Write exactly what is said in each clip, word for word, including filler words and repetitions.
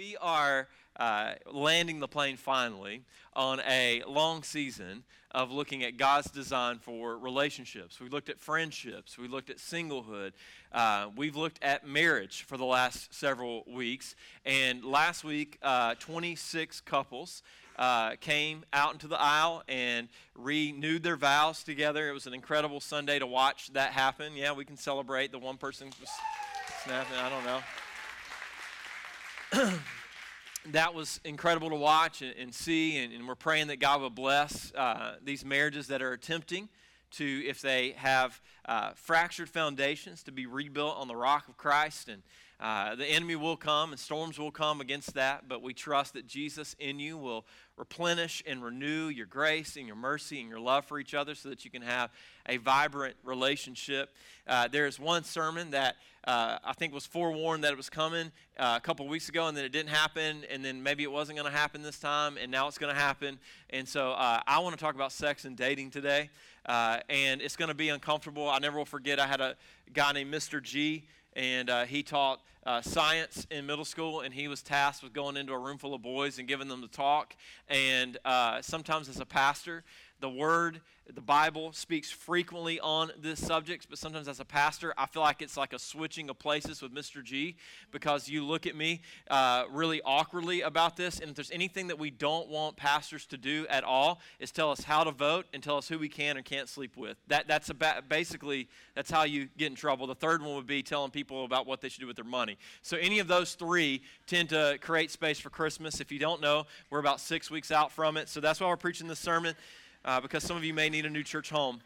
We are uh, landing the plane finally on a long season of looking at God's design for relationships. We looked at friendships. We looked at singlehood. Uh, we've looked at marriage for the last several weeks. And last week, uh, twenty-six couples uh, came out into the aisle and renewed their vows together. It was an incredible Sunday to watch that happen. Yeah, we can celebrate. The one person was snapping. I don't know. That was incredible to watch and, and see, and, and we're praying that God will bless uh, these marriages that are attempting to, if they have uh, fractured foundations, to be rebuilt on the rock of Christ. And uh, the enemy will come and storms will come against that, but we trust that Jesus in you will replenish and renew your grace and your mercy and your love for each other so that you can have a vibrant relationship. Uh, there's one sermon that uh, I think was forewarned that it was coming uh, a couple weeks ago, and then it didn't happen, and then maybe it wasn't going to happen this time, and now it's going to happen. And so uh, I want to talk about sex and dating today, uh, and it's going to be uncomfortable. I never will forget, I had a guy named Mister G, and uh, he taught uh, science in middle school, and he was tasked with going into a room full of boys and giving them the talk. And uh, sometimes as a pastor, the Word, the Bible speaks frequently on this subject, but sometimes as a pastor, I feel like it's like a switching of places with Mister G, because you look at me uh, really awkwardly about this, and if there's anything that we don't want pastors to do at all, is tell us how to vote and tell us who we can and can't sleep with. That That's about, basically, that's how you get in trouble. The third one would be telling people about what they should do with their money. So any of those three tend to create space for Christmas. If you don't know, we're about six weeks out from it, so that's why we're preaching this sermon. Uh, because some of you may need a new church home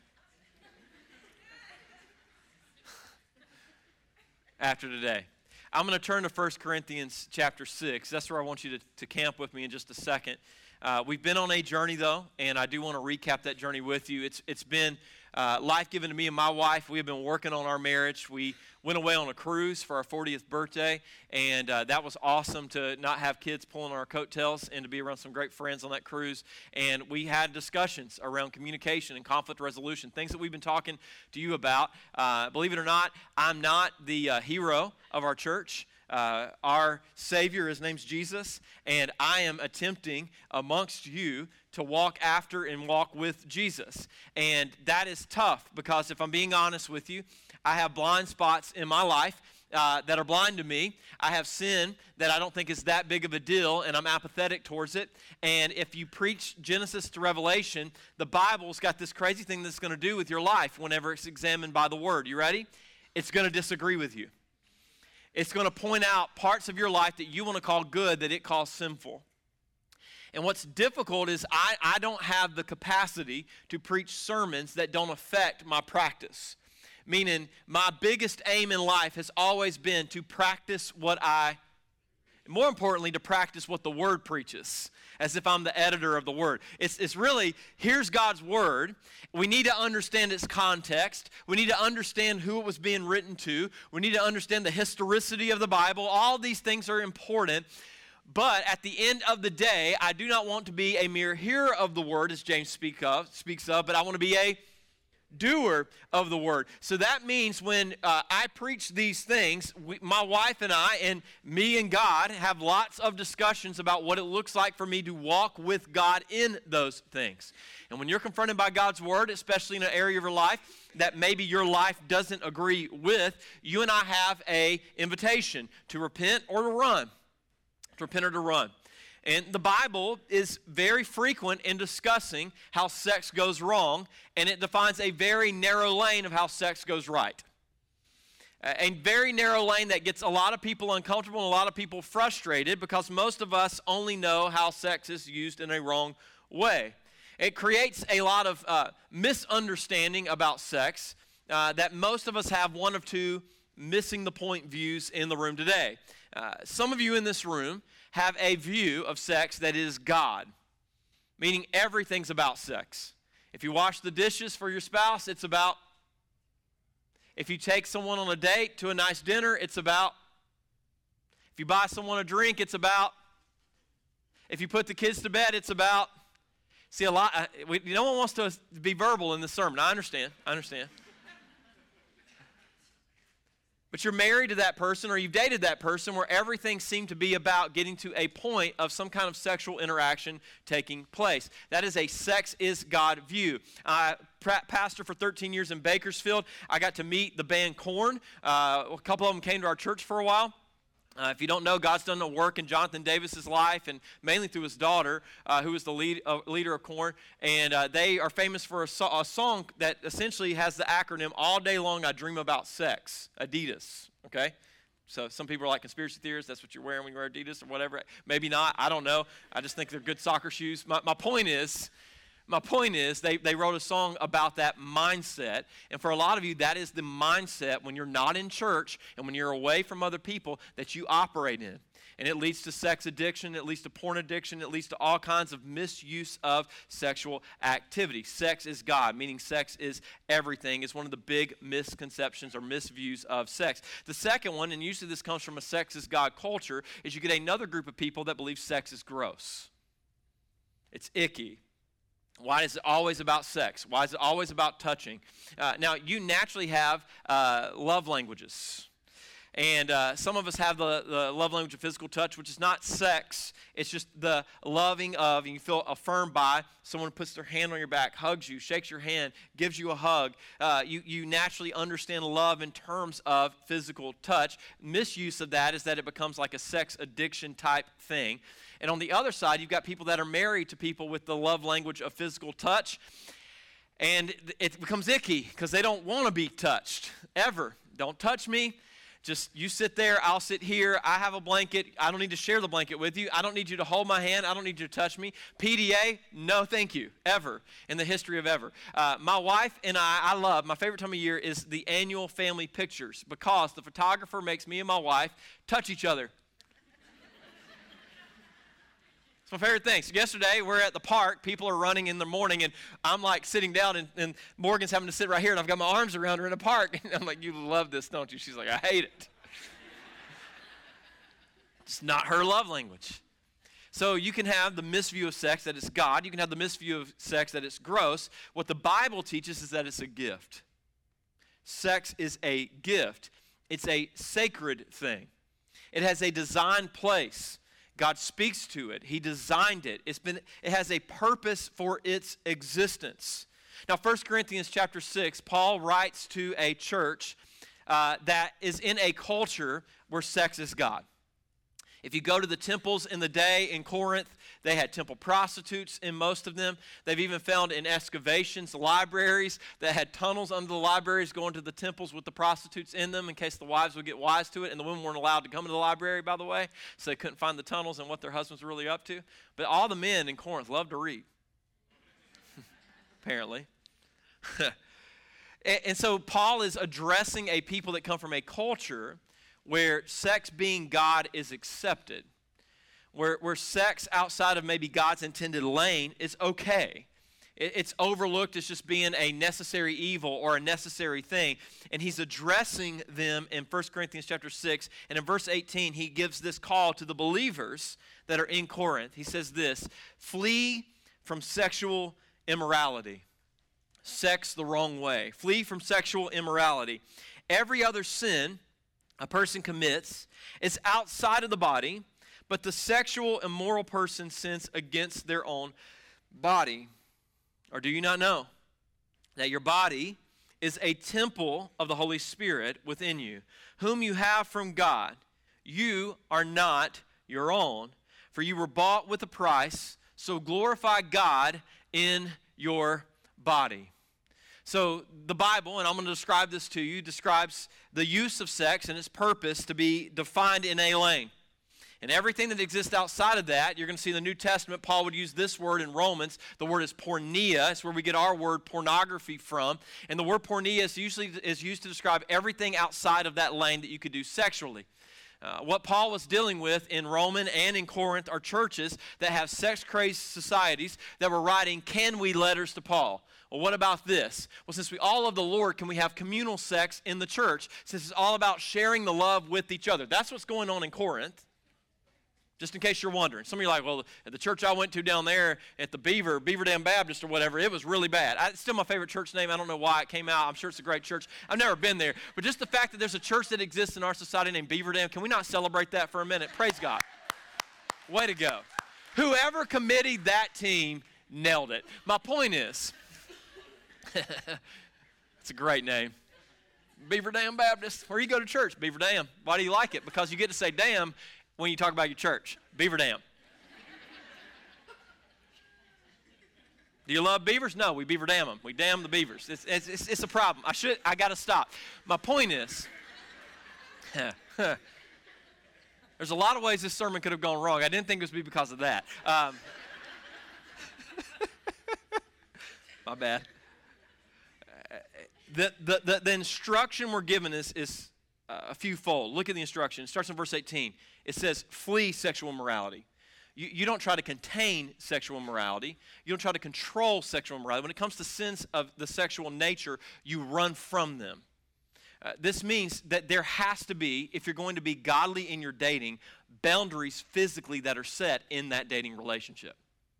after today. I'm going to turn to First Corinthians chapter six. That's where I want you to, to camp with me in just a second. Uh, we've been on a journey, though, and I do want to recap that journey with you. It's It's been uh, life-giving to me and my wife. We have been working on our marriage. We went away on a cruise for our fortieth birthday, and uh, that was awesome to not have kids pulling our coattails and to be around some great friends on that cruise. And we had discussions around communication and conflict resolution, things that we've been talking to you about. Uh, believe it or not, I'm not the uh, hero of our church. Uh, our Savior, his name's Jesus, and I am attempting amongst you to walk after and walk with Jesus. And that is tough because if I'm being honest with you, I have blind spots in my life uh, that are blind to me. I have sin that I don't think is that big of a deal, and I'm apathetic towards it. And if you preach Genesis to Revelation, the Bible's got this crazy thing that's going to do with your life whenever it's examined by the Word. You ready? It's going to disagree with you. It's going to point out parts of your life that you want to call good that it calls sinful. And what's difficult is I, I don't have the capacity to preach sermons that don't affect my practice. Meaning my biggest aim in life has always been to practice what I More importantly, to practice what the Word preaches, as if I'm the editor of the Word. It's, it's really, here's God's Word. We need to understand its context. We need to understand who it was being written to. We need to understand the historicity of the Bible. All these things are important. But at the end of the day, I do not want to be a mere hearer of the Word, as James speak of, speaks of, but I want to be a doer of the Word. So that means when uh, I preach these things, we, my wife and I and me and God have lots of discussions about what it looks like for me to walk with God in those things. And when you're confronted by God's Word, especially in an area of your life that maybe your life doesn't agree with, you and I have a invitation to repent or to run. To repent or to run. And the Bible is very frequent in discussing how sex goes wrong, and it defines a very narrow lane of how sex goes right. A very narrow lane that gets a lot of people uncomfortable and a lot of people frustrated because most of us only know how sex is used in a wrong way. It creates a lot of uh, misunderstanding about sex uh, that most of us have one of two missing the point views in the room today. Uh, some of you in this room have a view of sex that is God, meaning everything's about sex. If you wash the dishes for your spouse, it's about. If you take someone on a date to a nice dinner, it's about. If you buy someone a drink, it's about. If you put the kids to bed, it's about. See, a lot. Uh, we, no one wants to be verbal in this sermon. I understand. I understand. But you're married to that person or you've dated that person where everything seemed to be about getting to a point of some kind of sexual interaction taking place. That is a sex is God view. I uh, pastor for thirteen years in Bakersfield. I got to meet the band Korn. Uh, a couple of them came to our church for a while. Uh, if you don't know, God's done a work in Jonathan Davis's life, and mainly through his daughter, uh, who is the lead, uh, leader of Korn. And uh, they are famous for a, so- a song that essentially has the acronym, All Day Long I Dream About Sex, Adidas, okay? So some people are like conspiracy theorists. That's what you're wearing when you wear Adidas or whatever. Maybe not. I don't know. I just think they're good soccer shoes. My, my point is... My point is, they, they wrote a song about that mindset, and for a lot of you, that is the mindset when you're not in church and when you're away from other people that you operate in. And it leads to sex addiction, it leads to porn addiction, it leads to all kinds of misuse of sexual activity. Sex is God, meaning sex is everything, is one of the big misconceptions or misviews of sex. The second one, and usually this comes from a sex is God culture, is you get another group of people that believe sex is gross. It's icky. Why is it always about sex? Why is it always about touching? Uh, now, you naturally have uh, love languages. And uh, some of us have the, the love language of physical touch, which is not sex. It's just the loving of, and you feel affirmed by, someone puts their hand on your back, hugs you, shakes your hand, gives you a hug. Uh, you, you naturally understand love in terms of physical touch. Misuse of that is that it becomes like a sex addiction type thing. And on the other side, you've got people that are married to people with the love language of physical touch. And it becomes icky because they don't want to be touched, ever. Don't touch me. Just you sit there, I'll sit here. I have a blanket. I don't need to share the blanket with you. I don't need you to hold my hand. I don't need you to touch me. P D A, no thank you, ever, in the history of ever. Uh, my wife and I, I love, my favorite time of year is the annual family pictures because the photographer makes me and my wife touch each other. It's my favorite thing. So yesterday, we're at the park. People are running in the morning, and I'm like sitting down, and, and Morgan's having to sit right here, and I've got my arms around her in the park. And I'm like, you love this, don't you? She's like, I hate it. It's not her love language. So you can have the misview of sex that it's God. You can have the misview of sex that it's gross. What the Bible teaches is that it's a gift. Sex is a gift. It's a sacred thing. It has a designed place. God speaks to it. He designed it. It's been, it has a purpose for its existence. Now, First Corinthians chapter six, Paul writes to a church uh, that is in a culture where sex is God. If you go to the temples in the day in Corinth, they had temple prostitutes in most of them. They've even found in excavations libraries that had tunnels under the libraries going to the temples with the prostitutes in them in case the wives would get wise to it. And the women weren't allowed to come to the library, by the way, so they couldn't find the tunnels and what their husbands were really up to. But all the men in Corinth loved to read, apparently. and, and so Paul is addressing a people that come from a culture where sex being God is accepted, where, where sex outside of maybe God's intended lane is okay. It, it's overlooked as just being a necessary evil or a necessary thing. And he's addressing them in First Corinthians chapter six. And in verse eighteen, he gives this call to the believers that are in Corinth. He says this, flee from sexual immorality. Sex the wrong way. Flee from sexual immorality. Every other sin a person commits is outside of the body, but the sexual immoral person sins against their own body. Or do you not know that your body is a temple of the Holy Spirit within you, whom you have from God? You are not your own, for you were bought with a price, so glorify God in your body. So the Bible, and I'm going to describe this to you, describes the use of sex and its purpose to be defined in a lane. And everything that exists outside of that, you're going to see in the New Testament, Paul would use this word in Romans. The word is porneia. It's where we get our word pornography from. And the word porneia is usually is used to describe everything outside of that lane that you could do sexually. Uh, what Paul was dealing with in Roman and in Corinth are churches that have sex-crazed societies that were writing can we letters to Paul. Well, what about this? Well, since we all love the Lord, can we have communal sex in the church? Since it's all about sharing the love with each other. That's what's going on in Corinth. Just in case you're wondering. Some of you are like, well, at the church I went to down there at the Beaver, Beaver Dam Baptist or whatever, it was really bad. I, it's still my favorite church name. I don't know why it came out. I'm sure it's a great church. I've never been there. But just the fact that there's a church that exists in our society named Beaver Dam, can we not celebrate that for a minute? Praise God. Way to go. Whoever committed that team nailed it. My point is, it's a great name. Beaver Dam Baptist. Where you go to church? Beaver Dam. Why do you like it? Because you get to say damn when you talk about your church. Beaver Dam. Do you love beavers? No, we beaver dam them. We dam the beavers. It's, it's, it's, it's a problem. I should, I got to stop. My point is, there's a lot of ways this sermon could have gone wrong. I didn't think it was be because of that. Um, my bad. The, the, the, the instruction we're given is, is uh, a few fold. Look at the instruction. It starts in verse eighteen. It says, flee sexual immorality. You, you don't try to contain sexual immorality. You don't try to control sexual immorality. When it comes to sins of the sexual nature, you run from them. Uh, this means that there has to be, if you're going to be godly in your dating, boundaries physically that are set in that dating relationship.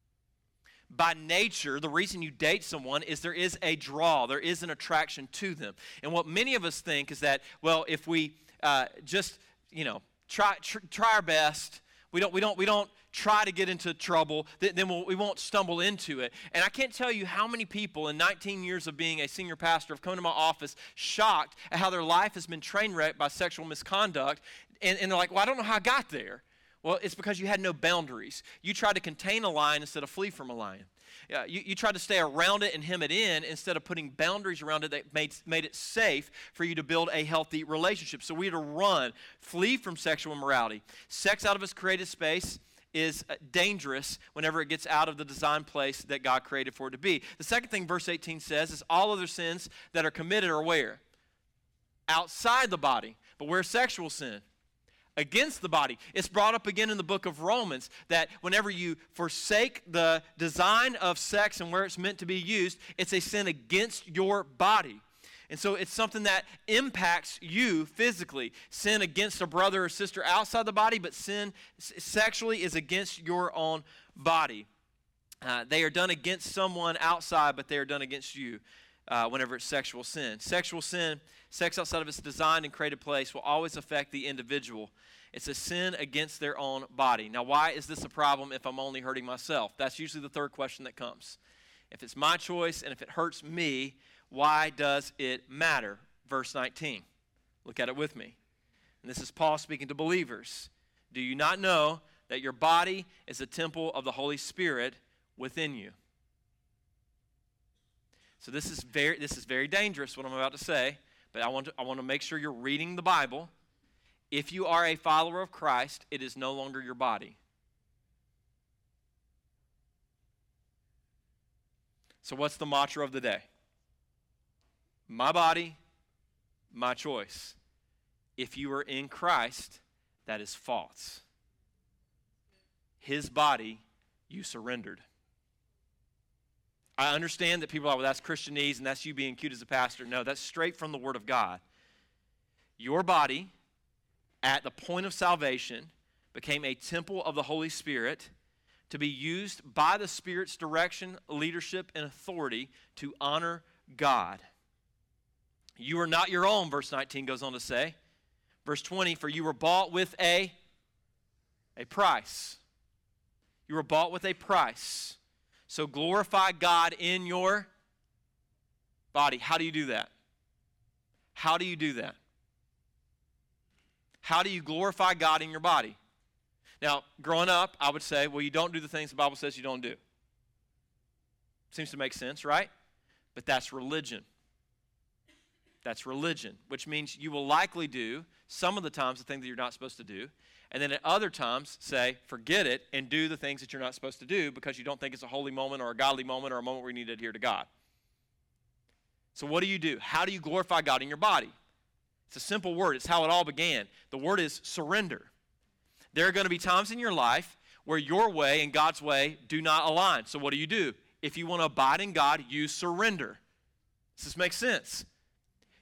By nature, the reason you date someone is there is a draw, there is an attraction to them. And what many of us think is that, well, if we uh, just, you know, try tr- try our best, we don't we don't we don't try to get into trouble, th- then we'll, we won't stumble into it. And I can't tell you how many people in nineteen years of being a senior pastor have come to my office shocked at how their life has been train wrecked by sexual misconduct, and, and they're like, well, I don't know how I got there. Well, it's because you had no boundaries. You tried to contain a lion instead of flee from a lion. Yeah, you, you tried to stay around it and hem it in instead of putting boundaries around it that made, made it safe for you to build a healthy relationship. So we had to run, flee from sexual immorality. Sex out of its created space is dangerous whenever it gets out of the design place that God created for it to be. The second thing verse eighteen says is all other sins that are committed are where? Outside the body. But where's sexual sin? Against the body. It's brought up again in the book of Romans that whenever you forsake the design of sex and where it's meant to be used, it's a sin against your body. And so it's something that impacts you physically. Sin against a brother or sister outside the body, but sin sexually is against your own body. Uh, they are done against someone outside, but they are done against you. Uh, whenever it's sexual sin. Sexual sin, sex outside of its designed and created place, will always affect the individual. It's a sin against their own body. Now, why is this a problem if I'm only hurting myself? That's usually the third question that comes. If it's my choice and if it hurts me, why does it matter? Verse nineteen. Look at it with me. And this is Paul speaking to believers. Do you not know that your body is a temple of the Holy Spirit within you? So this is very this is very dangerous, what I'm about to say, but I want to, I want to make sure you're reading the Bible. If you are a follower of Christ, it is no longer your body. So what's the mantra of the day? My body, my choice. If you are in Christ, that is false. His body, you surrendered. I understand that people are like, well, that's Christianese and that's you being cute as a pastor. No, that's straight from the Word of God. Your body, at the point of salvation, became a temple of the Holy Spirit to be used by the Spirit's direction, leadership, and authority to honor God. You are not your own, verse nineteen goes on to say. Verse twenty, for you were bought with a, a price. You were bought with a price. So glorify God in your body. How do you do that? How do you do that? How do you glorify God in your body? Now, growing up, I would say, well, you don't do the things the Bible says you don't do. Seems to make sense, right? But that's religion. That's religion, which means you will likely do some of the times the things that you're not supposed to do, and then at other times say, forget it, and do the things that you're not supposed to do because you don't think it's a holy moment or a godly moment or a moment where you need to adhere to God. So what do you do? How do you glorify God in your body? It's a simple word. It's how it all began. The word is surrender. There are going to be times in your life where your way and God's way do not align. So what do you do? If you want to abide in God, you surrender. Does this make sense?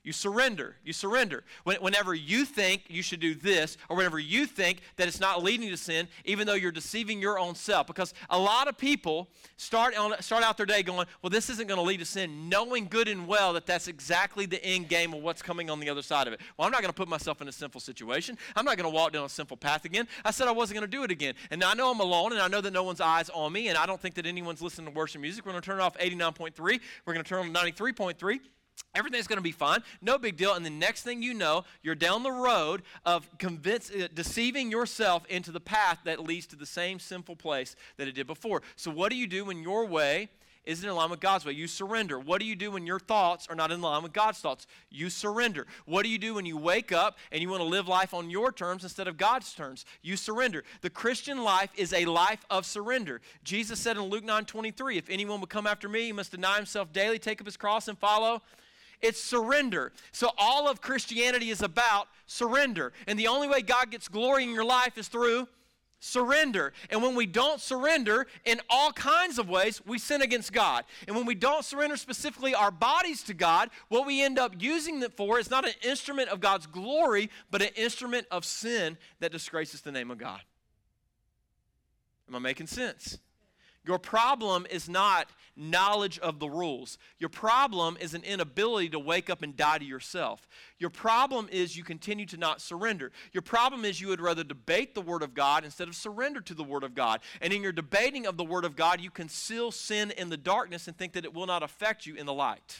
You surrender. You surrender. When, whenever you think you should do this, or whenever you think that it's not leading to sin, even though you're deceiving your own self. Because a lot of people start, on, start out their day going, well, this isn't going to lead to sin, knowing good and well that that's exactly the end game of what's coming on the other side of it. Well, I'm not going to put myself in a sinful situation. I'm not going to walk down a sinful path again. I said I wasn't going to do it again. And I know I'm alone, and I know that no one's eyes on me, and I don't think that anyone's listening to worship music. We're going to turn it off eighty-nine point three. We're going to turn on ninety-three point three. Everything's going to be fine. No big deal. And the next thing you know, you're down the road of convince, uh, deceiving yourself into the path that leads to the same sinful place that it did before. So what do you do when your way isn't in line with God's way? You surrender. What do you do when your thoughts are not in line with God's thoughts? You surrender. What do you do when you wake up and you want to live life on your terms instead of God's terms? You surrender. The Christian life is a life of surrender. Jesus said in Luke nine twenty-three, if anyone would come after me, he must deny himself daily, take up his cross, and follow. It's surrender. So all of Christianity is about surrender. And the only way God gets glory in your life is through surrender. And when we don't surrender in all kinds of ways, we sin against God. And when we don't surrender specifically our bodies to God, what we end up using it for is not an instrument of God's glory, but an instrument of sin that disgraces the name of God. Am I making sense? Your problem is not knowledge of the rules. Your problem is an inability to wake up and die to yourself. Your problem is you continue to not surrender. Your problem is you would rather debate the Word of God instead of surrender to the Word of God. And in your debating of the Word of God, you conceal sin in the darkness and think that it will not affect you in the light.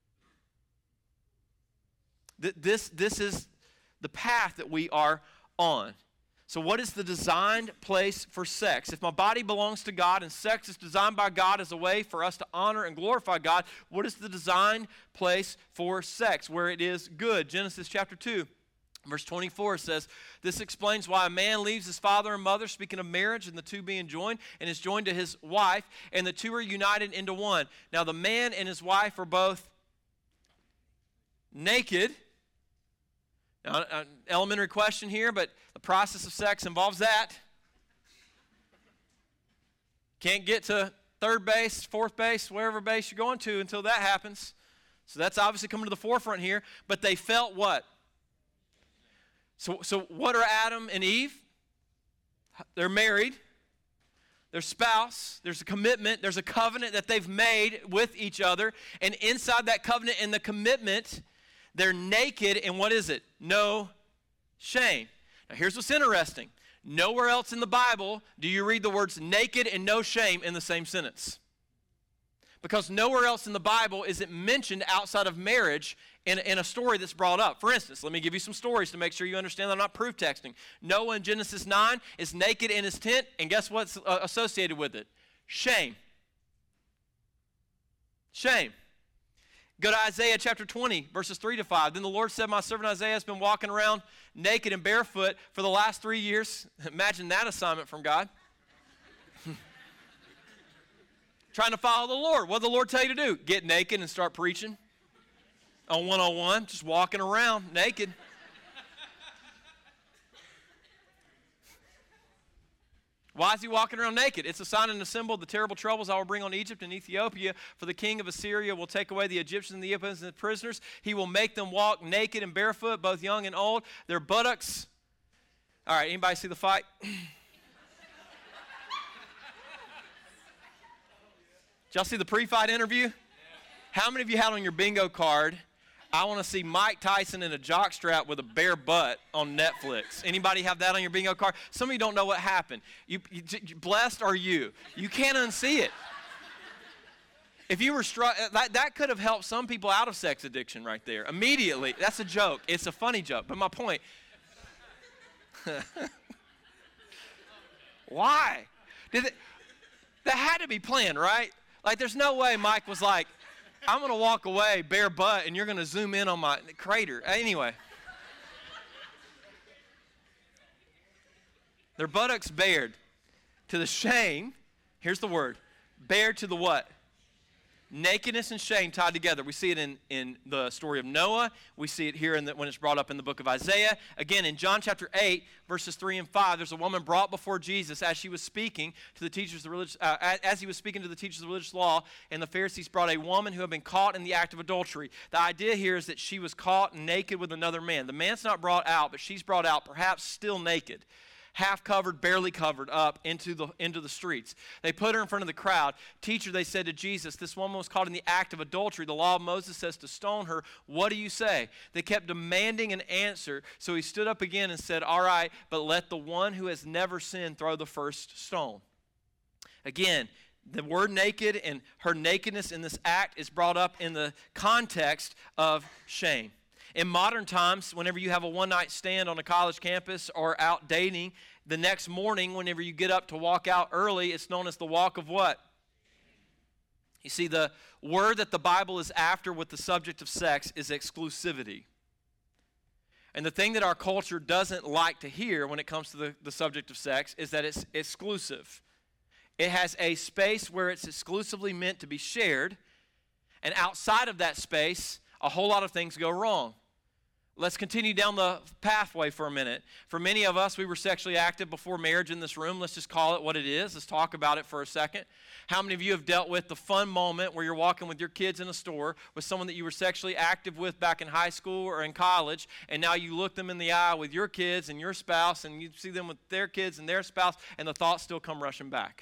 This, this is the path that we are on. So what is the designed place for sex? If my body belongs to God and sex is designed by God as a way for us to honor and glorify God, what is the designed place for sex where it is good? Genesis chapter two, verse twenty-four says, this explains why a man leaves his father and mother, speaking of marriage and the two being joined, and is joined to his wife, and the two are united into one. Now the man and his wife are both naked. Now, an elementary question here, but the process of sex involves that. Can't get to third base, fourth base, wherever base you're going to until that happens. So that's obviously coming to the forefront here. But they felt what? So, so what are Adam and Eve? They're married. Their spouse, there's a commitment, there's a covenant that they've made with each other. And inside that covenant and the commitment, they're naked, and what is it? No shame. Now, here's what's interesting. Nowhere else in the Bible do you read the words naked and no shame in the same sentence. Because nowhere else in the Bible is it mentioned outside of marriage in, in a story that's brought up. For instance, let me give you some stories to make sure you understand that I'm not proof texting. Noah in Genesis nine is naked in his tent, and guess what's uh, associated with it? Shame. Shame. Go to Isaiah chapter twenty, verses three to five. Then the Lord said, my servant Isaiah has been walking around naked and barefoot for the last three years. Imagine that assignment from God. Trying to follow the Lord. What did the Lord tell you to do? Get naked and start preaching on one oh one, just walking around naked. Why is he walking around naked? It's a sign and a symbol of the terrible troubles I will bring on Egypt and Ethiopia. For the king of Assyria will take away the Egyptians and the Ethiopians and the prisoners. He will make them walk naked and barefoot, both young and old. Their buttocks. All right, anybody see the fight? Did y'all see the pre-fight interview? How many of you had on your bingo card, I want to see Mike Tyson in a jockstrap with a bare butt on Netflix? Anybody have that on your bingo card? Some of you don't know what happened. You, you, blessed are you. You can't unsee it. If you were struck, that, that could have helped some people out of sex addiction right there. Immediately. That's a joke. It's a funny joke. But my point. Why? Did it, that had to be planned, right? Like, there's no way Mike was like, I'm going to walk away bare butt, and you're going to zoom in on my crater. Anyway. Their buttocks bared to the shame. Here's the word. Bared to the what? Nakedness and shame tied together. We see it in, in the story of Noah. We see it here in the, when it's brought up in the book of Isaiah. Again, in John chapter eight, verses three and five, there's a woman brought before Jesus as she was speaking to the teachers of the religious, uh, as he was speaking to the teachers of the religious law, and the Pharisees brought a woman who had been caught in the act of adultery. The idea here is that she was caught naked with another man. The man's not brought out, but she's brought out, perhaps still naked, half covered, barely covered up into the into the streets. They put her in front of the crowd. Teacher, they said to Jesus, this woman was caught in the act of adultery. The law of Moses says to stone her. What do you say? They kept demanding an answer. So he stood up again and said, all right, but let the one who has never sinned throw the first stone. Again, the word naked and her nakedness in this act is brought up in the context of shame. In modern times, whenever you have a one-night stand on a college campus or out dating, the next morning, whenever you get up to walk out early, it's known as the walk of what? You see, the word that the Bible is after with the subject of sex is exclusivity. And the thing that our culture doesn't like to hear when it comes to the, the subject of sex is that it's exclusive. It has a space where it's exclusively meant to be shared, and outside of that space, a whole lot of things go wrong. Let's continue down the pathway for a minute. For many of us, we were sexually active before marriage in this room. Let's just call it what it is. Let's talk about it for a second. How many of you have dealt with the fun moment where you're walking with your kids in a store with someone that you were sexually active with back in high school or in college, and now you look them in the eye with your kids and your spouse, and you see them with their kids and their spouse, and the thoughts still come rushing back?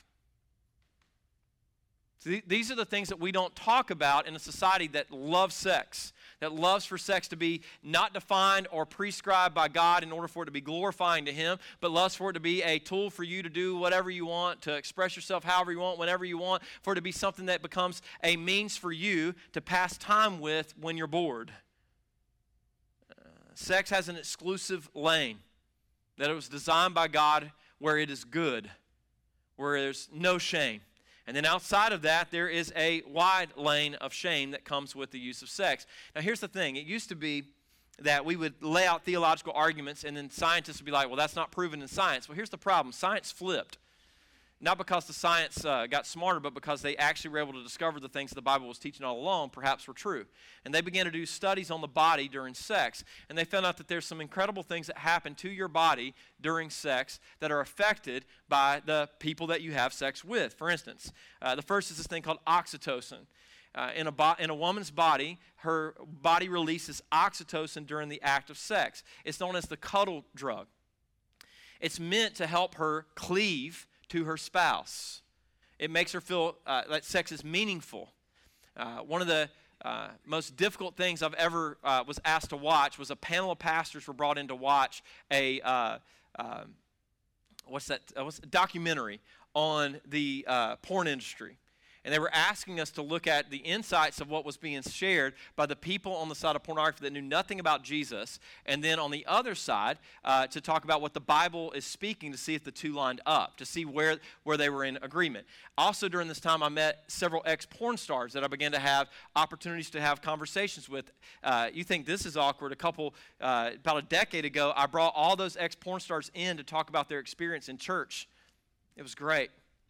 See, these are the things that we don't talk about in a society that loves sex, that loves for sex to be not defined or prescribed by God in order for it to be glorifying to Him, but loves for it to be a tool for you to do whatever you want, to express yourself however you want, whenever you want, for it to be something that becomes a means for you to pass time with when you're bored. Uh, sex has an exclusive lane, that it was designed by God where it is good, where there's no shame. And then outside of that, there is a wide lane of shame that comes with the use of sex. Now, here's the thing. It used to be that we would lay out theological arguments, and then scientists would be like, well, that's not proven in science. Well, here's the problem. Science flipped. Not because the science uh, got smarter, but because they actually were able to discover the things the Bible was teaching all along perhaps were true. And they began to do studies on the body during sex. And they found out that there's some incredible things that happen to your body during sex that are affected by the people that you have sex with. For instance, uh, the first is this thing called oxytocin. Uh, in, a bo- in a woman's body, her body releases oxytocin during the act of sex. It's known as the cuddle drug. It's meant to help her cleave to her spouse. It makes her feel uh, that sex is meaningful. Uh, one of the uh, most difficult things I've ever uh, was asked to watch was a panel of pastors were brought in to watch a uh, uh, what's that? Uh, what's a documentary on the uh, porn industry. And they were asking us to look at the insights of what was being shared by the people on the side of pornography that knew nothing about Jesus, and then on the other side, uh, to talk about what the Bible is speaking, to see if the two lined up, to see where, where they were in agreement. Also during this time, I met several ex-porn stars that I began to have opportunities to have conversations with. Uh, you think this is awkward. A couple, uh, about a decade ago, I brought all those ex-porn stars in to talk about their experience in church. It was great.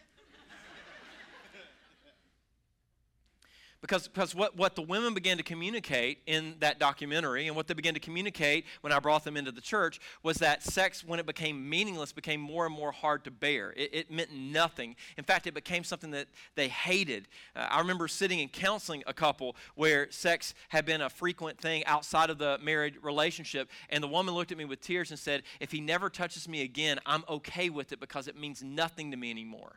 Because, because what, what the women began to communicate in that documentary and what they began to communicate when I brought them into the church was that sex, when it became meaningless, became more and more hard to bear. It, it meant nothing. In fact, it became something that they hated. Uh, I remember sitting and counseling a couple where sex had been a frequent thing outside of the married relationship, and the woman looked at me with tears and said, if he never touches me again, I'm okay with it because it means nothing to me anymore.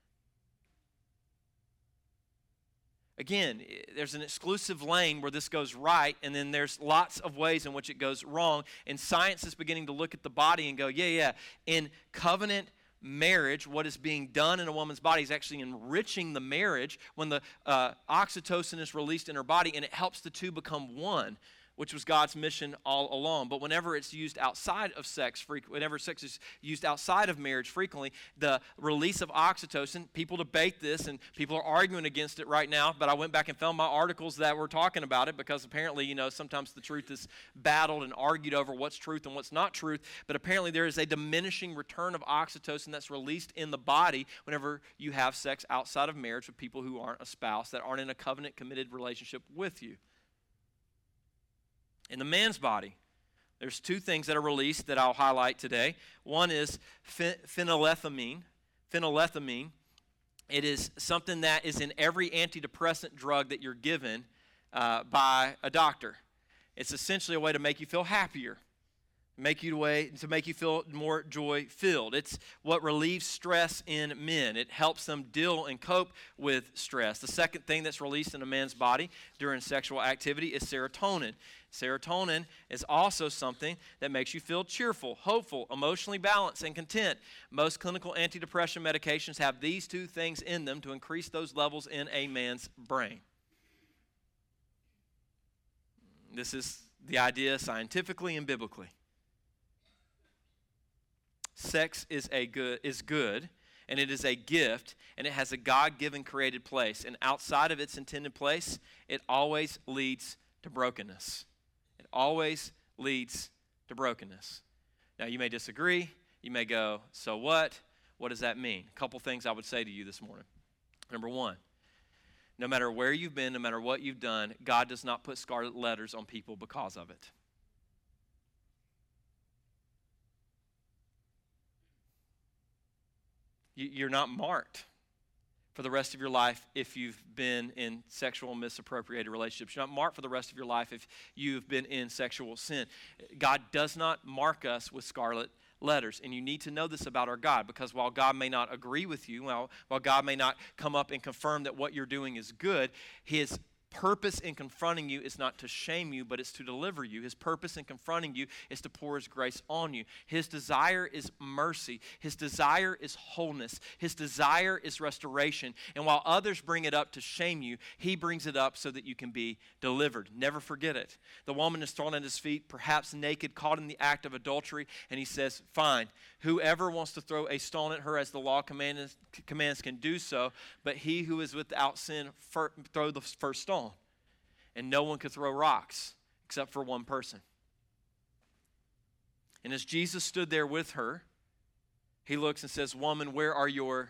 Again, there's an exclusive lane where this goes right, and then there's lots of ways in which it goes wrong. And science is beginning to look at the body and go, yeah, yeah, in covenant marriage, what is being done in a woman's body is actually enriching the marriage when the uh, oxytocin is released in her body, and it helps the two become one. which was God's mission all along. But whenever it's used outside of sex, whenever sex is used outside of marriage frequently, the release of oxytocin, people debate this and people are arguing against it right now, but I went back and found my articles that were talking about it because apparently, you know, sometimes the truth is battled and argued over what's truth and what's not truth, but apparently there is a diminishing return of oxytocin that's released in the body whenever you have sex outside of marriage with people who aren't a spouse, that aren't in a covenant committed relationship with you. In the man's body, there's two things that are released that I'll highlight today. One is phen- phenylethamine. Phenylethamine. It is something that is in every antidepressant drug that you're given uh, by a doctor. It's essentially a way to make you feel happier, make you way to make you feel more joy-filled. It's what relieves stress in men. It helps them deal and cope with stress. The second thing that's released in a man's body during sexual activity is serotonin. Serotonin is also something that makes you feel cheerful, hopeful, emotionally balanced, and content. Most clinical antidepressant medications have these two things in them to increase those levels in a man's brain. This is the idea scientifically and biblically. Sex is a good is good, and it is a gift, and it has a God-given created place. And outside of its intended place, it always leads to brokenness. It always leads to brokenness. Now, you may disagree. You may go, so what? What does that mean? A couple things I would say to you this morning. Number one, no matter where you've been, no matter what you've done, God does not put scarlet letters on people because of it. You're not marked for the rest of your life if you've been in sexual misappropriated relationships. You're not marked for the rest of your life if you've been in sexual sin. God does not mark us with scarlet letters. And you need to know this about our God, because while God may not agree with you, while, while God may not come up and confirm that what you're doing is good, His purpose in confronting you is not to shame you, but it's to deliver you. His purpose in confronting you is to pour His grace on you. His desire is mercy. His desire is wholeness. His desire is restoration. And while others bring it up to shame you, He brings it up so that you can be delivered. Never forget it. The woman is thrown at His feet, perhaps naked, caught in the act of adultery, and He says, fine, whoever wants to throw a stone at her as the law commands, commands can do so, but he who is without sin, fir- throw the first stone. And no one could throw rocks except for one person. And as Jesus stood there with her, He looks and says, woman, where are your...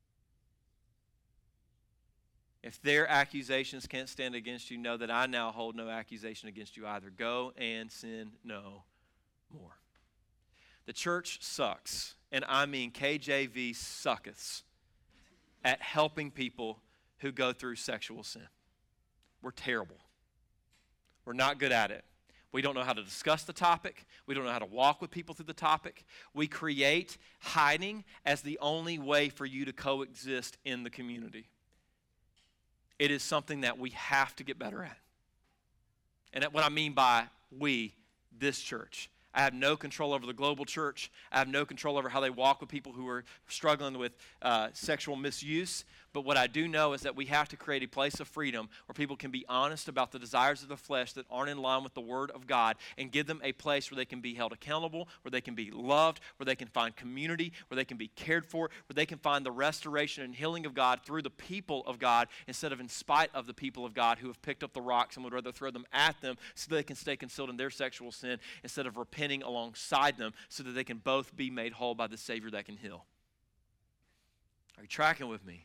If their accusations can't stand against you, know that I now hold no accusation against you either. Go and sin no more. The church sucks, and I mean K J V sucketh, at helping people who go through sexual sin. We're terrible. We're not good at it. We don't know how to discuss the topic. We don't know how to walk with people through the topic. We create hiding as the only way for you to coexist in the community. It is something that we have to get better at. And what I mean by we, this church. I have no control over the global church. I have no control over how they walk with people who are struggling with uh, sexual misuse. But what I do know is that we have to create a place of freedom where people can be honest about the desires of the flesh that aren't in line with the Word of God, and give them a place where they can be held accountable, where they can be loved, where they can find community, where they can be cared for, where they can find the restoration and healing of God through the people of God instead of in spite of the people of God who have picked up the rocks and would rather throw them at them so they can stay concealed in their sexual sin instead of repenting alongside them so that they can both be made whole by the Savior that can heal. Are you tracking with me?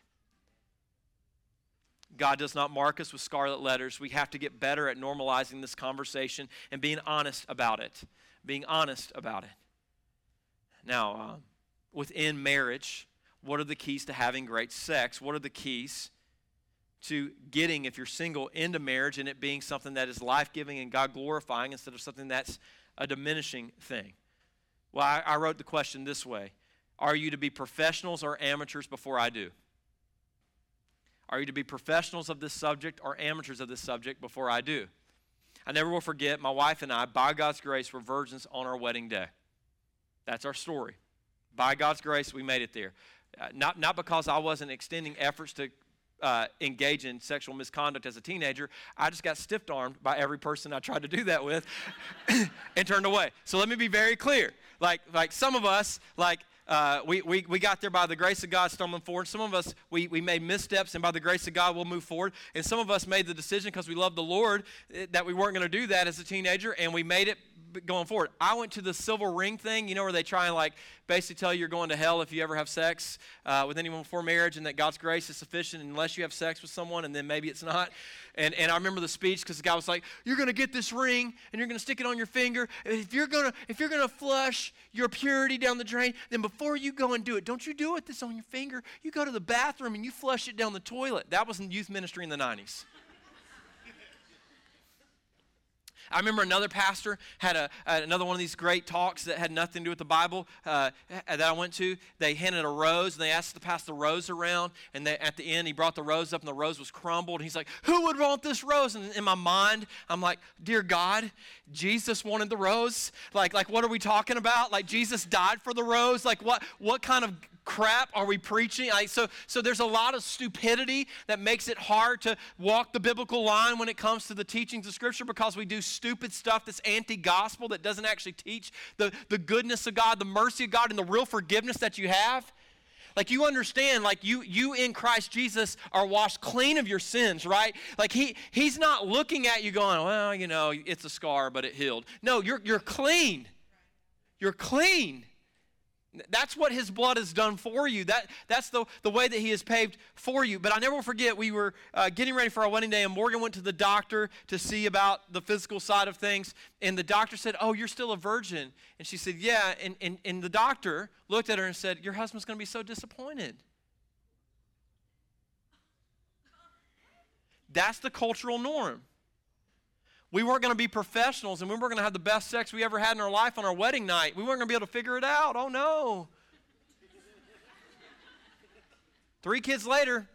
God does not mark us with scarlet letters. We have to get better at normalizing this conversation and being honest about it. Being honest about it. Now, uh, within marriage, what are the keys to having great sex? What are the keys to getting, if you're single, into marriage and it being something that is life-giving and God-glorifying instead of something that's a diminishing thing? Well, I, I wrote the question this way. Are you to be professionals or amateurs before I do? Are you to be professionals of this subject or amateurs of this subject before I do? I never will forget, my wife and I, by God's grace, were virgins on our wedding day. That's our story. By God's grace, we made it there. Uh, not, not because I wasn't extending efforts to uh, engage in sexual misconduct as a teenager. I just got stiff-armed by every person I tried to do that with and turned away. So let me be very clear. Like, like some of us, like, Uh, we, we, we got there by the grace of God stumbling forward. Some of us, we, we made missteps, and by the grace of God, we'll move forward. And some of us made the decision because we love the Lord that we weren't going to do that as a teenager, and we made it going forward. I went to the silver ring thing, you know, where they try and like basically tell you you're going to hell if you ever have sex uh, with anyone before marriage, and that God's grace is sufficient unless you have sex with someone, and then maybe it's not. And and I remember the speech because the guy was like, "You're going to get this ring, and you're going to stick it on your finger. And if you're going to if you're going to flush your purity down the drain, then before you go and do it, don't you do it this on your finger. You go to the bathroom and you flush it down the toilet." That was in youth ministry in the nineties. I remember another pastor had a, another one of these great talks that had nothing to do with the Bible uh, that I went to. They handed a rose, and they asked to pass the rose around, and they, at the end, he brought the rose up, and the rose was crumbled. And he's like, "Who would want this rose?" And in my mind, I'm like, dear God, Jesus wanted the rose? Like, like what are we talking about? Like, Jesus died for the rose? Like, what, what kind of crap are we preaching? Like, so, so there's a lot of stupidity that makes it hard to walk the biblical line when it comes to the teachings of Scripture, because we do stupid stuff that's anti-gospel, that doesn't actually teach the, the goodness of God, the mercy of God, and the real forgiveness that you have. Like, you understand, like you you in Christ Jesus are washed clean of your sins, right? Like he he's not looking at you going, "Well, you know, it's a scar, but it healed." No, you're you're clean. You're clean. That's what his blood has done for you. That, that's the, the way that he has paved for you. But I never will forget, we were uh, getting ready for our wedding day, and Morgan went to the doctor to see about the physical side of things. And the doctor said, "Oh, you're still a virgin." And she said, "Yeah." And, and, and the doctor looked at her and said, "Your husband's going to be so disappointed." That's the cultural norm. We weren't going to be professionals, and we weren't going to have the best sex we ever had in our life on our wedding night. We weren't going to be able to figure it out. Oh, no. Three kids later.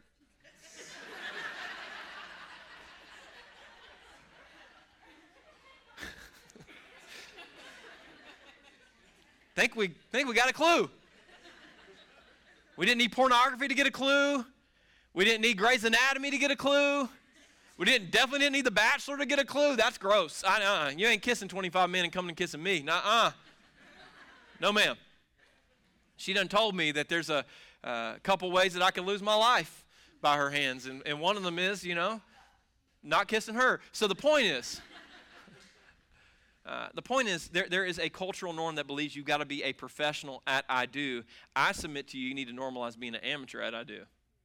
think we think we got a clue. We didn't need pornography to get a clue. We didn't need Grey's Anatomy to get a clue. We didn't definitely didn't need The Bachelor to get a clue. That's gross. I know. You ain't kissing twenty-five men and coming and kissing me. Nuh-uh. No, ma'am. She done told me that there's a uh, couple ways that I can lose my life by her hands, and, and one of them is, you know, not kissing her. So the point is, uh, the point is there, there is a cultural norm that believes you've got to be a professional at I do. I submit to you, you need to normalize being an amateur at I do.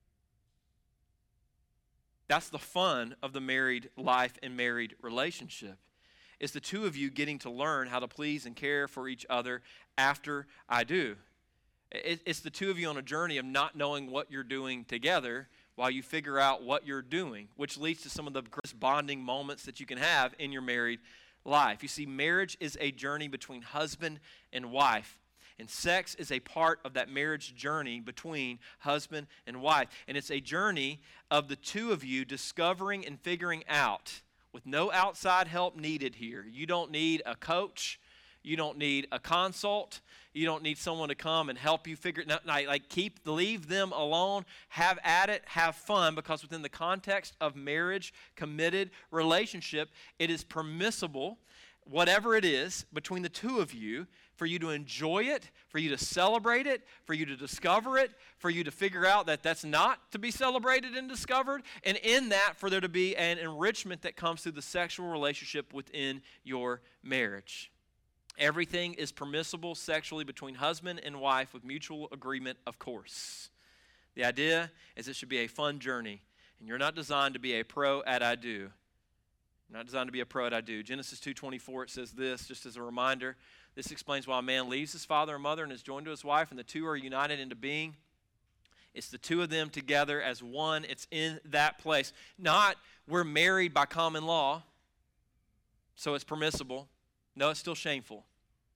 That's the fun of the married life and married relationship. It's the two of you getting to learn how to please and care for each other after I do. It's the two of you on a journey of not knowing what you're doing together while you figure out what you're doing, which leads to some of the greatest bonding moments that you can have in your married life. You see, marriage is a journey between husband and wife. And sex is a part of that marriage journey between husband and wife. And it's a journey of the two of you discovering and figuring out, with no outside help needed here. You don't need a coach. You don't need a consult. You don't need someone to come and help you figure it out. Like, keep, leave them alone. Have at it. Have fun, because within the context of marriage, committed relationship, it is permissible, whatever it is, between the two of you, for you to enjoy it, for you to celebrate it, for you to discover it, for you to figure out that that's not to be celebrated and discovered, and in that, for there to be an enrichment that comes through the sexual relationship within your marriage. Everything is permissible sexually between husband and wife with mutual agreement, of course. The idea is it should be a fun journey, and you're not designed to be a pro at I do. You're not designed to be a pro at I do. Genesis two twenty-four, it says this, just as a reminder. This explains why a man leaves his father and mother and is joined to his wife, and the two are united into being. It's the two of them together as one. It's in that place. Not we're married by common law, so it's permissible. No, it's still shameful.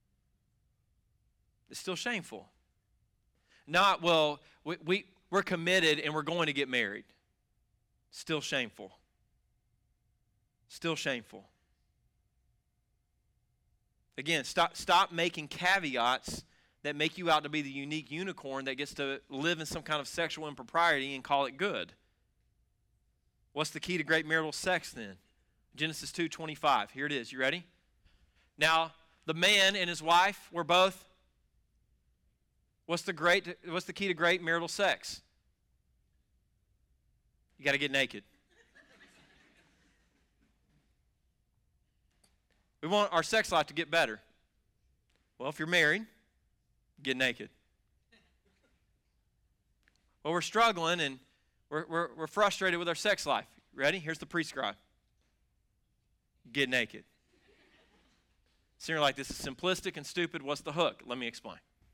It's still shameful. Not, well, we, we, we're committed and we're going to get married. Still shameful. Still shameful. Again, stop, stop making caveats that make you out to be the unique unicorn that gets to live in some kind of sexual impropriety and call it good. What's the key to great marital sex then? Genesis two twenty-five. Here it is. You ready? Now, the man and his wife were both, what's the great what's the key to great marital sex? You got to get naked. We want our sex life to get better. Well, if you're married, get naked. Well, we're struggling and we're, we're, we're frustrated with our sex life. Ready? Here's the prescribe. Get naked. So you're like, this is simplistic and stupid. What's the hook? Let me explain.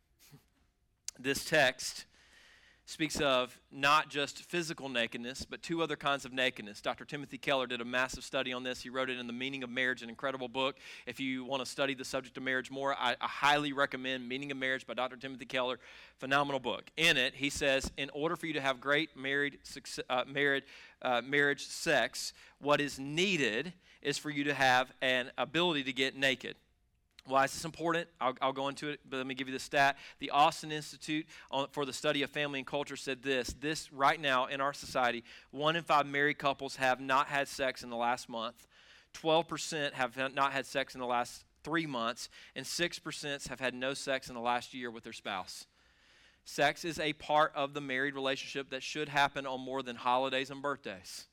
This text speaks of not just physical nakedness, but two other kinds of nakedness. Doctor Timothy Keller did a massive study on this. He wrote it in The Meaning of Marriage, an incredible book. If you want to study the subject of marriage more, I, I highly recommend Meaning of Marriage by Doctor Timothy Keller. Phenomenal book. In it, he says, in order for you to have great married, uh, married, uh, marriage sex, what is needed is for you to have an ability to get naked. Why is this important? I'll, I'll go into it, but let me give you the stat. The Austin Institute on, for the Study of Family and Culture said this. This, right now in our society, one in five married couples have not had sex in the last month. twelve percent have not had sex in the last three months. And six percent have had no sex in the last year with their spouse. Sex is a part of the married relationship that should happen on more than holidays and birthdays.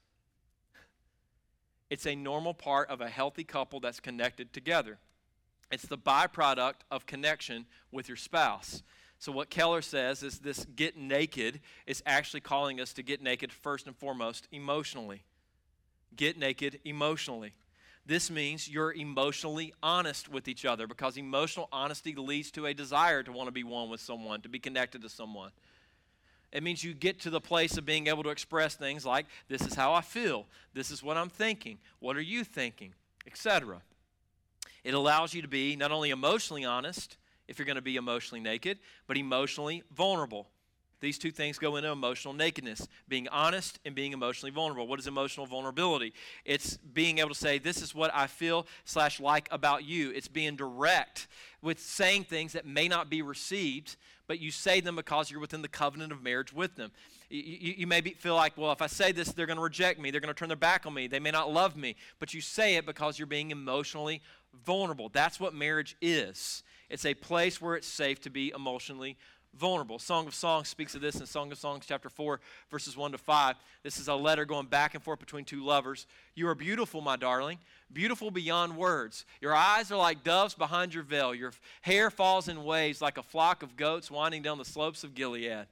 It's a normal part of a healthy couple that's connected together. It's the byproduct of connection with your spouse. So what Keller says is this get naked is actually calling us to get naked first and foremost emotionally. Get naked emotionally. This means you're emotionally honest with each other because emotional honesty leads to a desire to want to be one with someone, to be connected to someone. It means you get to the place of being able to express things like, this is how I feel, this is what I'm thinking, what are you thinking, et cetera. It allows you to be not only emotionally honest, if you're going to be emotionally naked, but emotionally vulnerable. These two things go into emotional nakedness, being honest and being emotionally vulnerable. What is emotional vulnerability? It's being able to say, this is what I feel slash like about you. It's being direct with saying things that may not be received, but you say them because you're within the covenant of marriage with them. You, you, you may be, feel like, well, if I say this, they're going to reject me. They're going to turn their back on me. They may not love me. But you say it because you're being emotionally vulnerable. That's what marriage is. It's a place where it's safe to be emotionally vulnerable. Song of Songs speaks of this in Song of Songs chapter four, verses one to five. This is a letter going back and forth between two lovers. You are beautiful, my darling, beautiful beyond words. Your eyes are like doves behind your veil. Your hair falls in waves like a flock of goats winding down the slopes of Gilead.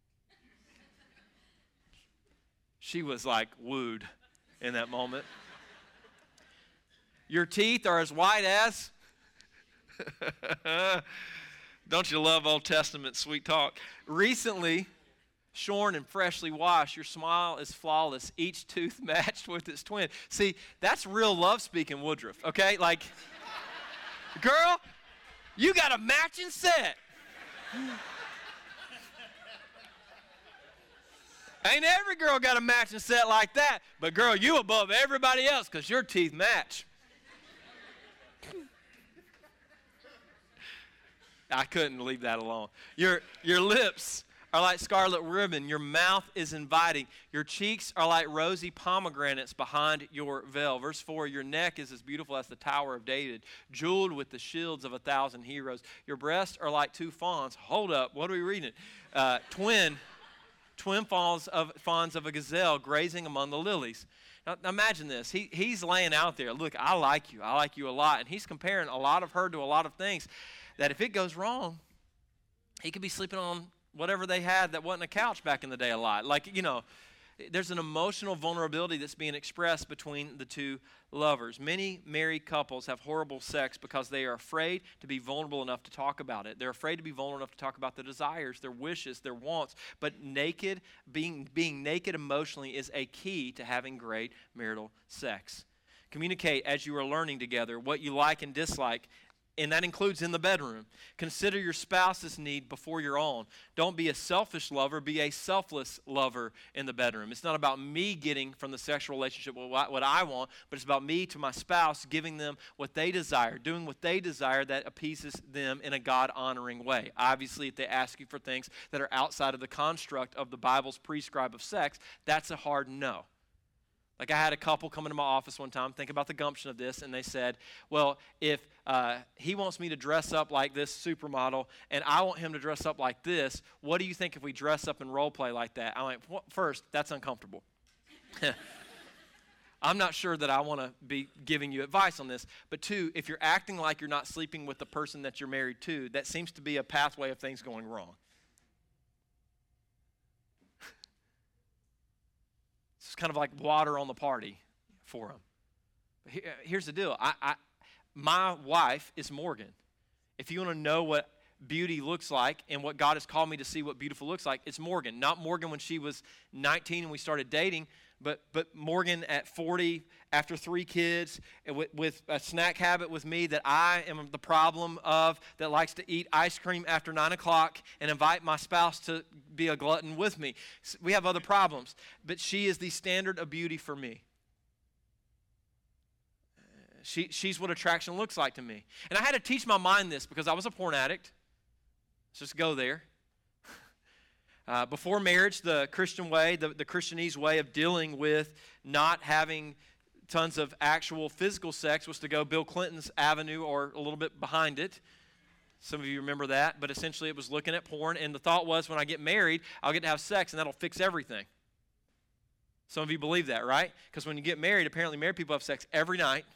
She was like wooed in that moment. Your teeth are as white as... Don't you love Old Testament sweet talk? Recently shorn and freshly washed, your smile is flawless, each tooth matched with its twin. See, that's real love speaking Woodruff, okay? Like, girl, you got a matching set. Ain't every girl got a matching set like that, but girl, you above everybody else because your teeth match. I couldn't leave that alone. Your, your lips are like scarlet ribbon. Your mouth is inviting. Your cheeks are like rosy pomegranates behind your veil. Verse four, your neck is as beautiful as the Tower of David, jeweled with the shields of a thousand heroes. Your breasts are like two fawns. Hold up, what are we reading? Uh, twin, twin fawns of, fawns of a gazelle grazing among the lilies. Now, imagine this. He, he's laying out there, look, I like you. I like you a lot. And he's comparing a lot of her to a lot of things that if it goes wrong, he could be sleeping on whatever they had that wasn't a couch back in the day a lot. Like, you know, there's an emotional vulnerability that's being expressed between the two lovers. Many married couples have horrible sex because they are afraid to be vulnerable enough to talk about it. They're afraid to be vulnerable enough to talk about their desires, their wishes, their wants. But naked, being, being naked emotionally is a key to having great marital sex. Communicate as you are learning together what you like and dislike, and that includes in the bedroom. Consider your spouse's need before your own. Don't be a selfish lover, be a selfless lover in the bedroom. It's not about me getting from the sexual relationship what I want, but it's about me to my spouse giving them what they desire, doing what they desire that appeases them in a God-honoring way. Obviously, if they ask you for things that are outside of the construct of the Bible's prescribe of sex, that's a hard no. Like I had a couple come into my office one time, think about the gumption of this, and they said, well, if uh, he wants me to dress up like this supermodel and I want him to dress up like this, what do you think if we dress up and role play like that? I'm like, well, first, that's uncomfortable. I'm not sure that I want to be giving you advice on this. But two, if you're acting like you're not sleeping with the person that you're married to, that seems to be a pathway of things going wrong. It's kind of like water on the party for him. But here, here's the deal. I, I, my wife is Morgan. If you want to know what beauty looks like and what God has called me to see what beautiful looks like, it's Morgan. Not Morgan when she was nineteen and we started dating, but but Morgan at forty, after three kids, with, with a snack habit with me that I am the problem of, that likes to eat ice cream after nine o'clock and invite my spouse to be a glutton with me. We have other problems, but she is the standard of beauty for me. She, she's what attraction looks like to me. And I had to teach my mind this because I was a porn addict. Let's just go there. Uh, before marriage, the Christian way, the, the Christianese way of dealing with not having tons of actual physical sex was to go Bill Clinton's avenue or a little bit behind it. Some of you remember that, but essentially it was looking at porn, and the thought was when I get married, I'll get to have sex, and that'll fix everything. Some of you believe that, right? Because when you get married, apparently married people have sex every night,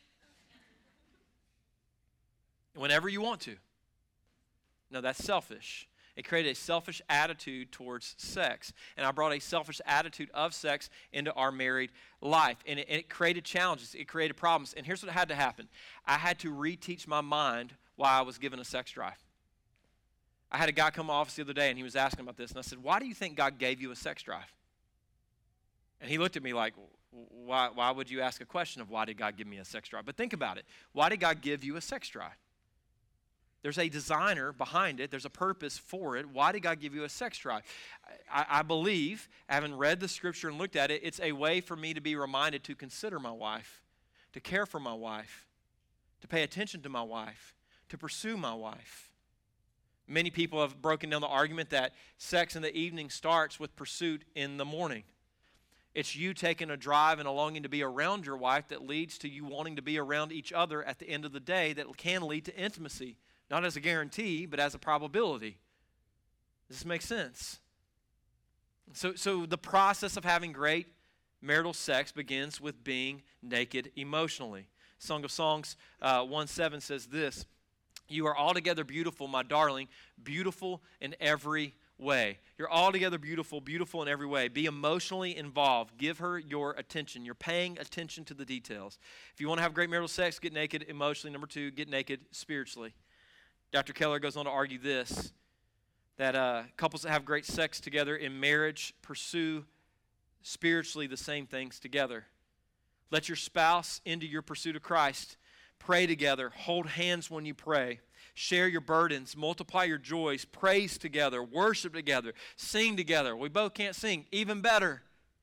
whenever you want to. No, that's selfish. It created a selfish attitude towards sex. And I brought a selfish attitude of sex into our married life. And it, and it created challenges. It created problems. And here's what had to happen. I had to reteach my mind why I was given a sex drive. I had a guy come to my office the other day, and he was asking about this. And I said, why do you think God gave you a sex drive? And he looked at me like, why, why would you ask a question of why did God give me a sex drive? But think about it. Why did God give you a sex drive? There's a designer behind it. There's a purpose for it. Why did God give you a sex drive? I, I believe, having read the scripture and looked at it, it's a way for me to be reminded to consider my wife, to care for my wife, to pay attention to my wife, to pursue my wife. Many people have broken down the argument that sex in the evening starts with pursuit in the morning. It's you taking a drive and a longing to be around your wife that leads to you wanting to be around each other at the end of the day that can lead to intimacy. Not as a guarantee, but as a probability. Does this make sense? So, so the process of having great marital sex begins with being naked emotionally. Song of Songs uh, one seven says this, "You are altogether beautiful, my darling, beautiful in every way." You're altogether beautiful, beautiful in every way. Be emotionally involved. Give her your attention. You're paying attention to the details. If you want to have great marital sex, get naked emotionally. Number two, get naked spiritually. Doctor Keller goes on to argue this, that uh, couples that have great sex together in marriage pursue spiritually the same things together. Let your spouse into your pursuit of Christ. Pray together. Hold hands when you pray. Share your burdens. Multiply your joys. Praise together. Worship together. Sing together. We both can't sing. Even better.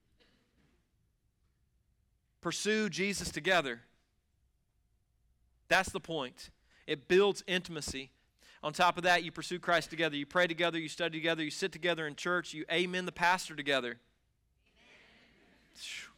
Pursue Jesus together. That's the point. It builds intimacy. On top of that, you pursue Christ together. You pray together. You study together. You sit together in church. You amen the pastor together. Amen.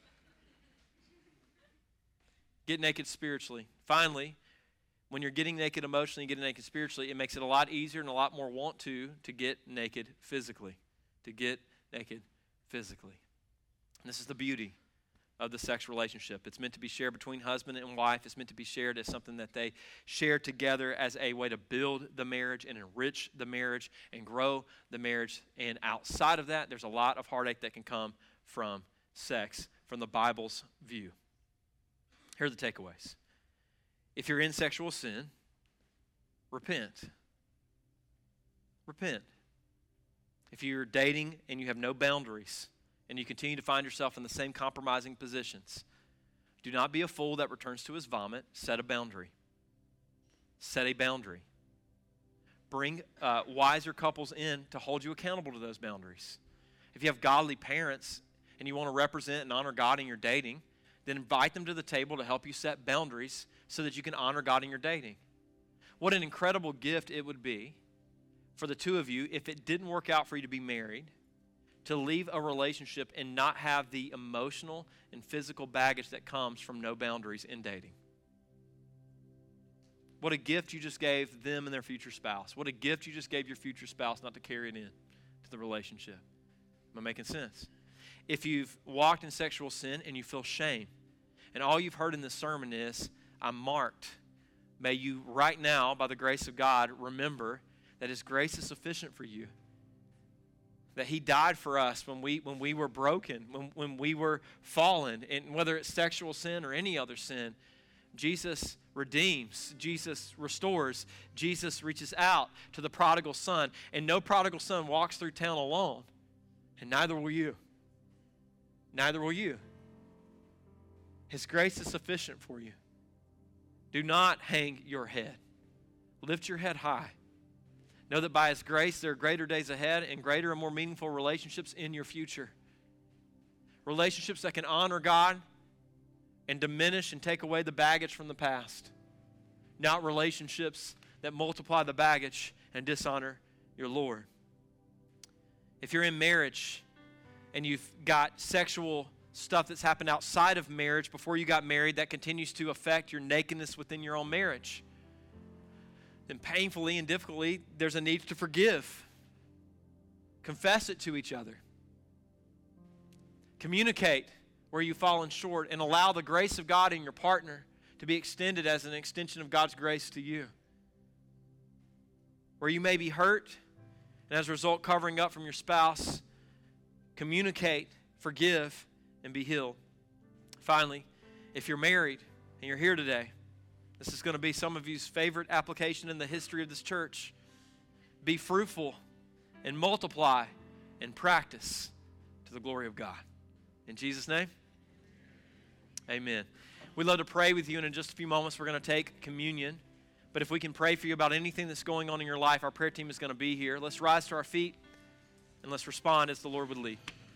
Get naked spiritually. Finally, when you're getting naked emotionally and getting naked spiritually, it makes it a lot easier and a lot more want to to get naked physically. To get naked physically. And this is the beauty of the sex relationship. It's meant to be shared between husband and wife. It's meant to be shared as something that they share together as a way to build the marriage and enrich the marriage and grow the marriage. And outside of that, there's a lot of heartache that can come from sex, from the Bible's view. Here are the takeaways. If you're in sexual sin, repent. Repent. If you're dating and you have no boundaries, and you continue to find yourself in the same compromising positions, do not be a fool that returns to his vomit. Set a boundary. Set a boundary. Bring uh, wiser couples in to hold you accountable to those boundaries. If you have godly parents and you want to represent and honor God in your dating, then invite them to the table to help you set boundaries so that you can honor God in your dating. What an incredible gift it would be for the two of you if it didn't work out for you to be married, to leave a relationship and not have the emotional and physical baggage that comes from no boundaries in dating. What a gift you just gave them and their future spouse. What a gift you just gave your future spouse not to carry it in to the relationship. Am I making sense? If you've walked in sexual sin and you feel shame, and all you've heard in this sermon is, I'm marked, may you right now, by the grace of God, remember that His grace is sufficient for you. That He died for us when we when we were broken, when, when we were fallen, and whether it's sexual sin or any other sin, Jesus redeems, Jesus restores, Jesus reaches out to the prodigal son, and no prodigal son walks through town alone, and neither will you. Neither will you. His grace is sufficient for you. Do not hang your head. Lift your head high. Know that by His grace there are greater days ahead and greater and more meaningful relationships in your future. Relationships that can honor God and diminish and take away the baggage from the past. Not relationships that multiply the baggage and dishonor your Lord. If you're in marriage and you've got sexual stuff that's happened outside of marriage before you got married that continues to affect your nakedness within your own marriage, then painfully and difficultly, there's a need to forgive. Confess it to each other. Communicate where you've fallen short and allow the grace of God in your partner to be extended as an extension of God's grace to you. Where you may be hurt and as a result covering up from your spouse, communicate, forgive, and be healed. Finally, if you're married and you're here today, this is going to be some of you's favorite application in the history of this church. Be fruitful and multiply and practice to the glory of God. In Jesus' name, amen. We'd love to pray with you, and in just a few moments we're going to take communion. But if we can pray for you about anything that's going on in your life, our prayer team is going to be here. Let's rise to our feet and let's respond as the Lord would lead.